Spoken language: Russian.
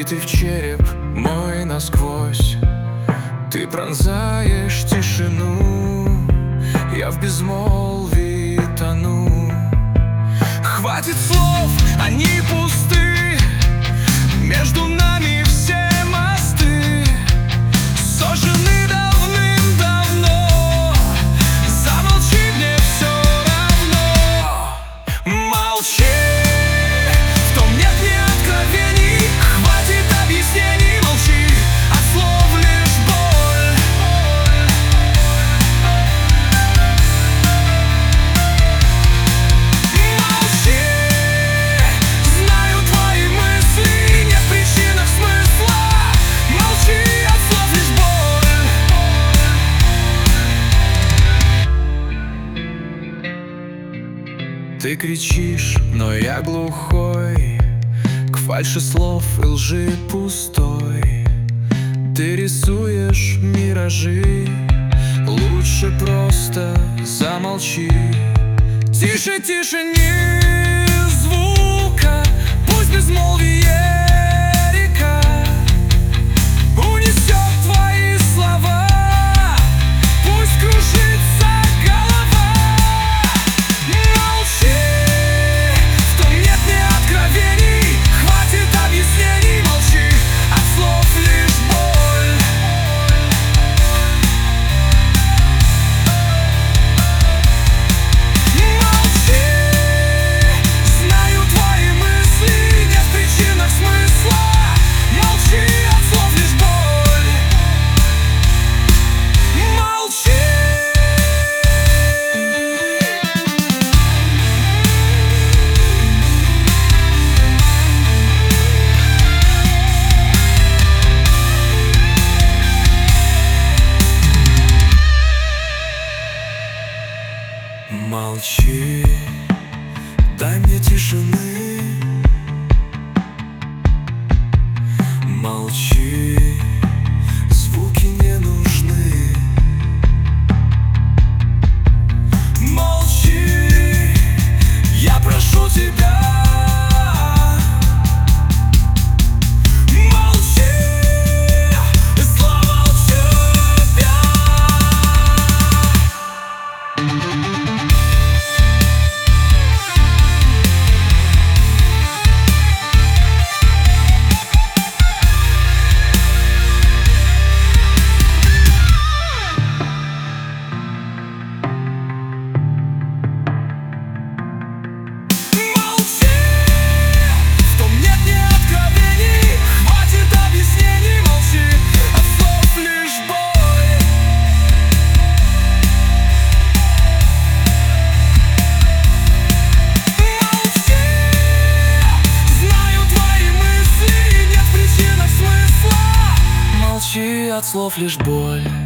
Битый в череп мой насквозь, ты пронзаешь тишину, я в безмолвии тону. Хватит слов, они пусты, между нами все мосты сожжены давным-давно. Замолчи, мне все равно. Молчи, в том нет ни откровений. Хватит объяснений, молчи, от слов лишь боль. Молчи, знаю твои мысли, нет в причинах смысла. Молчи, от слов лишь боль. Ты кричишь, но я глухой к фальши слов и лжи пустой. Ты рисуешь миражи, лучше просто замолчи. Тише, тише, ни звука, пусть безмолвие река унесет твои слова, пусть кружится голова. Молчи, в том нет ни откровений. Хватит объяснений, молчи, от слов лишь боль. Молчи, знаю твои мысли, нет в причинах смысла. Молчи, от слов лишь боль. Молчи. Молчи, дай мне тишины. Молчи, звуки не нужны. Молчи, я прошу тебя. Молчи, слова тебя. От слов лишь боль.